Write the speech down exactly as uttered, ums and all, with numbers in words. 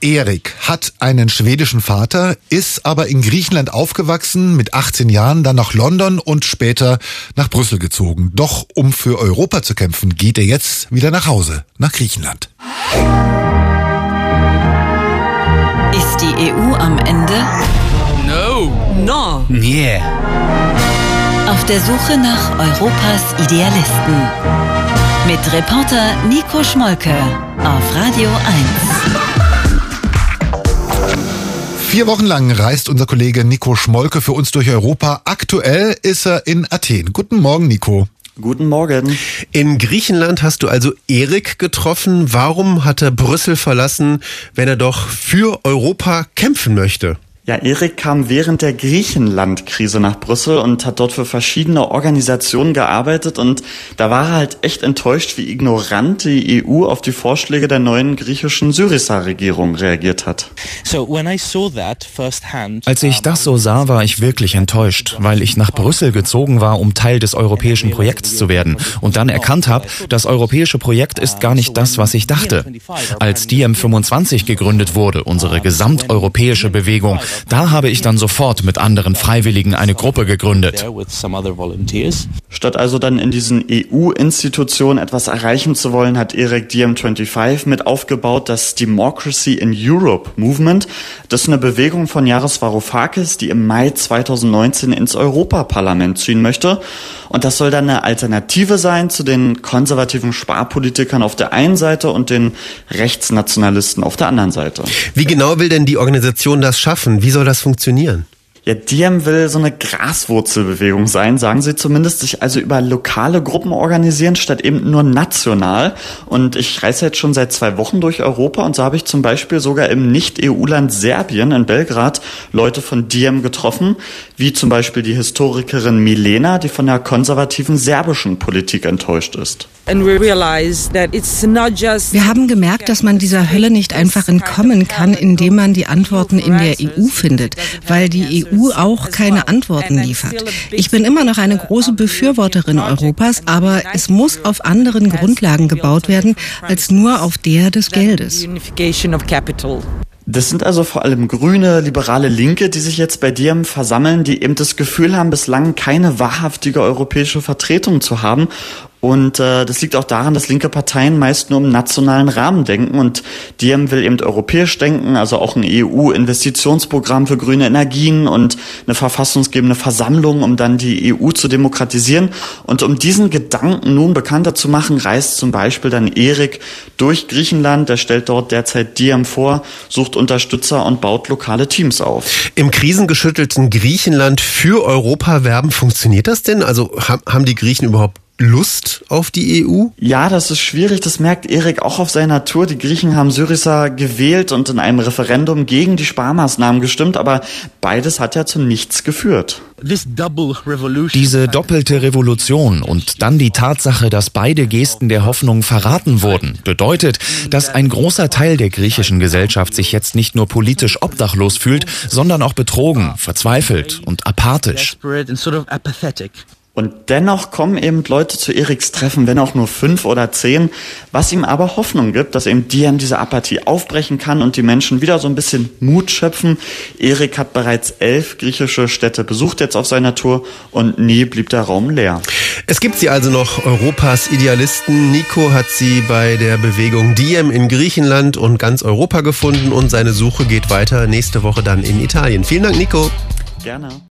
Erik hat einen schwedischen Vater, ist aber in Griechenland aufgewachsen, mit achtzehn Jahren dann nach London und später nach Brüssel gezogen. Doch um für Europa zu kämpfen, geht er jetzt wieder nach Hause, nach Griechenland. Ist die E U am Ende? No. No. Yeah. Auf der Suche nach Europas Idealisten. Mit Reporter Nico Schmolke auf Radio eins. Vier Wochen lang reist unser Kollege Nico Schmolke für uns durch Europa. Aktuell ist er in Athen. Guten Morgen, Nico. Guten Morgen. In Griechenland hast du also Erik getroffen. Warum hat er Brüssel verlassen, wenn er doch für Europa kämpfen möchte? Ja, Erik kam während der Griechenland-Krise nach Brüssel und hat dort für verschiedene Organisationen gearbeitet, und da war er halt echt enttäuscht, wie ignorant die E U auf die Vorschläge der neuen griechischen Syriza-Regierung reagiert hat. Als ich das so sah, war ich wirklich enttäuscht, weil ich nach Brüssel gezogen war, um Teil des europäischen Projekts zu werden, und dann erkannt habe, das europäische Projekt ist gar nicht das, was ich dachte. Als D M fünfundzwanzig gegründet wurde, unsere gesamteuropäische Bewegung, da habe ich dann sofort mit anderen Freiwilligen eine Gruppe gegründet. Statt also dann in diesen E U-Institutionen etwas erreichen zu wollen, hat Erik D M fünfundzwanzig mit aufgebaut, das Democracy in Europe Movement. Das ist eine Bewegung von Yaris Varoufakis, die im Mai zweitausendneunzehn ins Europaparlament ziehen möchte. Und das soll dann eine Alternative sein zu den konservativen Sparpolitikern auf der einen Seite und den Rechtsnationalisten auf der anderen Seite. Wie genau will denn die Organisation das schaffen? Wie soll das funktionieren? Ja, D M will so eine Graswurzelbewegung sein, sagen sie zumindest, sich also über lokale Gruppen organisieren, statt eben nur national. Und ich reise jetzt schon seit zwei Wochen durch Europa, und so habe ich zum Beispiel sogar im Nicht-E U-Land Serbien in Belgrad Leute von D M getroffen, wie zum Beispiel die Historikerin Milena, die von der konservativen serbischen Politik enttäuscht ist. Wir haben gemerkt, dass man dieser Hölle nicht einfach entkommen kann, indem man die Antworten in der E U findet, weil die E U auch keine Antworten liefert. Ich bin immer noch eine große Befürworterin Europas, aber es muss auf anderen Grundlagen gebaut werden, als nur auf der des Geldes. Das sind also vor allem grüne, liberale Linke, die sich jetzt bei D M versammeln, die eben das Gefühl haben, bislang keine wahrhaftige europäische Vertretung zu haben. Und äh, das liegt auch daran, dass linke Parteien meist nur im nationalen Rahmen denken, und D M will eben europäisch denken, also auch ein E U-Investitionsprogramm für grüne Energien und eine verfassungsgebende Versammlung, um dann die E U zu demokratisieren. Und um diesen Gedanken nun bekannter zu machen, reist zum Beispiel dann Erik durch Griechenland. Er stellt dort derzeit D M vor, sucht Unterstützer und baut lokale Teams auf. Im krisengeschüttelten Griechenland für Europa werben, funktioniert das denn? Also haben die Griechen überhaupt Lust auf die E U? Ja, das ist schwierig. Das merkt Erik auch auf seiner Tour. Die Griechen haben Syriza gewählt und in einem Referendum gegen die Sparmaßnahmen gestimmt, aber beides hat ja zu nichts geführt. Diese doppelte Revolution und dann die Tatsache, dass beide Gesten der Hoffnung verraten wurden, bedeutet, dass ein großer Teil der griechischen Gesellschaft sich jetzt nicht nur politisch obdachlos fühlt, sondern auch betrogen, verzweifelt und apathisch. Und dennoch kommen eben Leute zu Eriks Treffen, wenn auch nur fünf oder zehn, was ihm aber Hoffnung gibt, dass eben D M diese Apathie aufbrechen kann und die Menschen wieder so ein bisschen Mut schöpfen. Erik hat bereits elf griechische Städte besucht jetzt auf seiner Tour, und nie blieb der Raum leer. Es gibt sie also noch, Europas Idealisten. Nico hat sie bei der Bewegung D M in Griechenland und ganz Europa gefunden, und seine Suche geht weiter nächste Woche dann in Italien. Vielen Dank, Nico. Gerne.